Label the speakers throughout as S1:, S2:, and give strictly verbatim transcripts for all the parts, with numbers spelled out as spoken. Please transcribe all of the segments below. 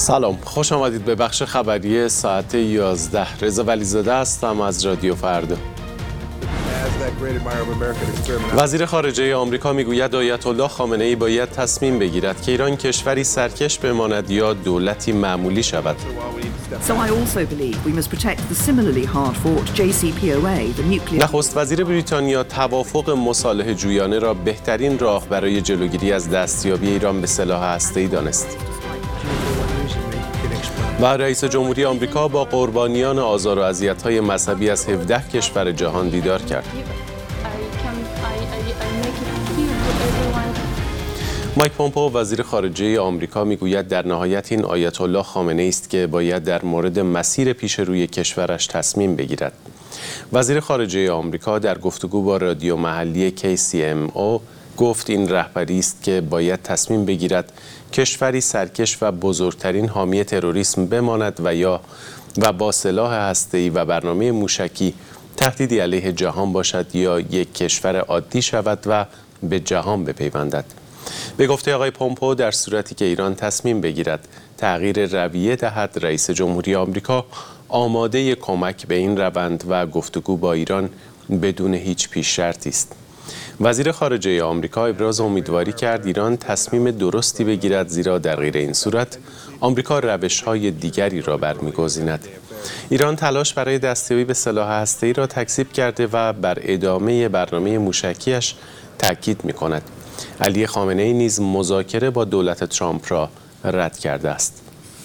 S1: سلام، خوش آمدید به بخش خبری ساعت یازده. رضا ولیزاده هستم از رادیو فردا. وزیر خارجه آمریکا میگوید آیت الله خامنه ای باید تصمیم بگیرد که ایران کشوری سرکش بماند یا دولتی معمولی شود. نخست وزیر بریتانیا توافق مصالحه جویانه را بهترین راه برای جلوگیری از دستیابی ایران به سلاح هسته‌ای دانست. و رئیس جمهوری آمریکا با قربانیان آزار و اذیت‌های مذهبی از هفده کشور جهان دیدار کرد. مایک پومپئو وزیر خارجه آمریکا میگوید در نهایت این آیت الله خامنه ای است که باید در مورد مسیر پیش روی کشورش تصمیم بگیرد. وزیر خارجه آمریکا در گفتگو با رادیو محلی کی سی ام او گفت این رهبری است که باید تصمیم بگیرد کشوری سرکش و بزرگترین حامی تروریسم بماند و یا و با سلاح هسته‌ای و برنامه موشکی تهدیدی علیه جهان باشد یا یک کشور عادی شود و به جهان بپیوندد. به گفته آقای پومپئو در صورتی که ایران تصمیم بگیرد تغییر رویه دهد، رئیس جمهوری آمریکا آماده کمک به این روند و گفتگو با ایران بدون هیچ پیش شرطی است. وزیر خارجه آمریکا ابراز امیدواری کرد ایران تصمیم درستی بگیرد، زیرا در غیر این صورت آمریکا روش‌های دیگری را برمی‌گزیند. ایران تلاش برای دستیابی به سلاح هسته‌ای را تکذیب کرده و بر ادامه برنامه موشکیش تاکید می‌کند. علی خامنه‌ای نیز مذاکره با دولت ترامپ را رد کرده است.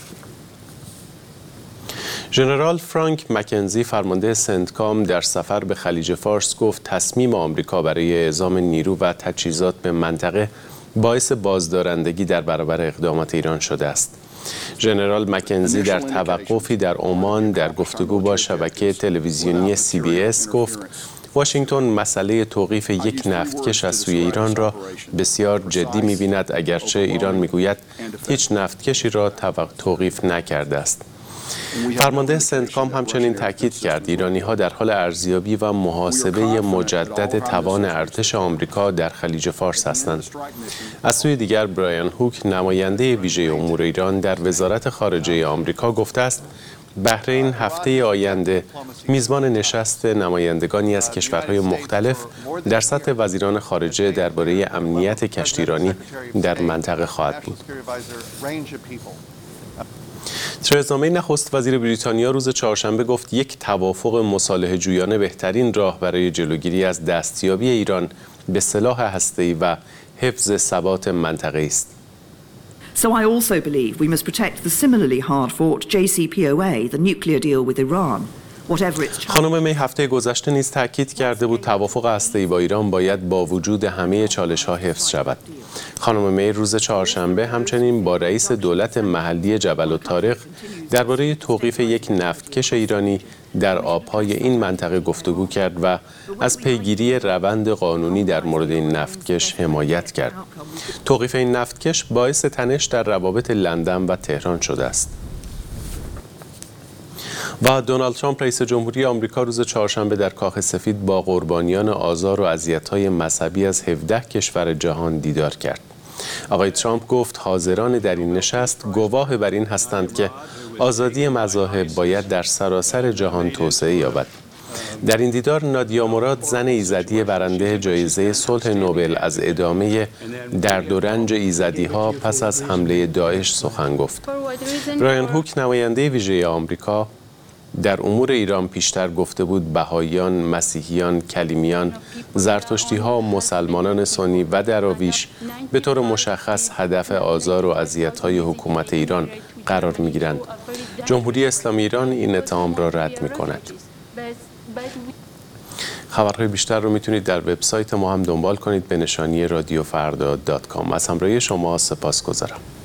S1: ژنرال فرانک مکنزی فرمانده سنتکام در سفر به خلیج فارس گفت تصمیم آمریکا برای اعزام نیرو و تجهیزات به منطقه باعث بازدارندگی در برابر اقدامات ایران شده است. ژنرال مکنزی در توقفی در عمان در گفتگو با شبکه تلویزیونی سی بی اس گفت واشنگتن مسئله توقیف یک نفتکش از سوی ایران را بسیار جدی می‌بیند، اگرچه ایران می‌گوید هیچ نفتکشی را توقیف نکرده است. فرمانده سنتکام همچنین تاکید کرد ایرانی‌ها در حال ارزیابی و محاسبه مجدد توان ارتش آمریکا در خلیج فارس هستند. از سوی دیگر برایان هوک نماینده ویژه امور ایران در وزارت خارجه آمریکا گفته است بحرین هفته آینده میزبان نشست نمایندگانی از کشورهای مختلف در سطح وزیران خارجه درباره امنیت کشتیرانی در منطقه خواهد بود. ترزا می نخست وزیر بریتانیا روز چهارشنبه گفت یک توافق مصالحه جویانه بهترین راه برای جلوگیری از دستیابی ایران به سلاح هسته‌ای و حفظ ثبات منطقه است.
S2: So I also believe we must protect the similarly hard-fought J C P O A, the nuclear deal with Iran.
S1: خانم می هفته گذشته نیز تاکید کرده بود توافق هسته‌ای با ایران باید با وجود همه چالش‌ها حفظ شود. خانم می روز چهارشنبه همچنین با رئیس دولت محلی جبل الطارق درباره توقیف یک نفتکش ایرانی در آب‌های این منطقه گفتگو کرد و از پیگیری روند قانونی در مورد این نفتکش حمایت کرد. توقیف این نفتکش باعث تنش در روابط لندن و تهران شده است. و دونالد ترامپ رئیس جمهوری آمریکا روز چهارشنبه در کاخ سفید با قربانیان آزار و اذیت‌های مذهبی از هفده کشور جهان دیدار کرد. آقای ترامپ گفت حاضران در این نشست گواه بر این هستند که آزادی مذاهب باید در سراسر جهان توسعه یابد. در این دیدار نادیا مراد زن ایزدی برنده جایزه صلح نوبل از ادامه درد و رنج ایزدی‌ها پس از حمله داعش سخن گفت. برایان هوک نماینده ویژه آمریکا در امور ایران پیشتر گفته بود بهائیان، مسیحیان، کلیمیان، زرتشتی‌ها، مسلمانان سنی و دراویش به طور مشخص هدف آزار و اذیت‌های حکومت ایران قرار می‌گیرند. جمهوری اسلامی ایران این اتهام را رد می‌کند. خبرهای بیشتر رو میتونید در وبسایت ما هم دنبال کنید به نشانی رادیو فردا دات کام. از همراهی شما سپاسگزارم.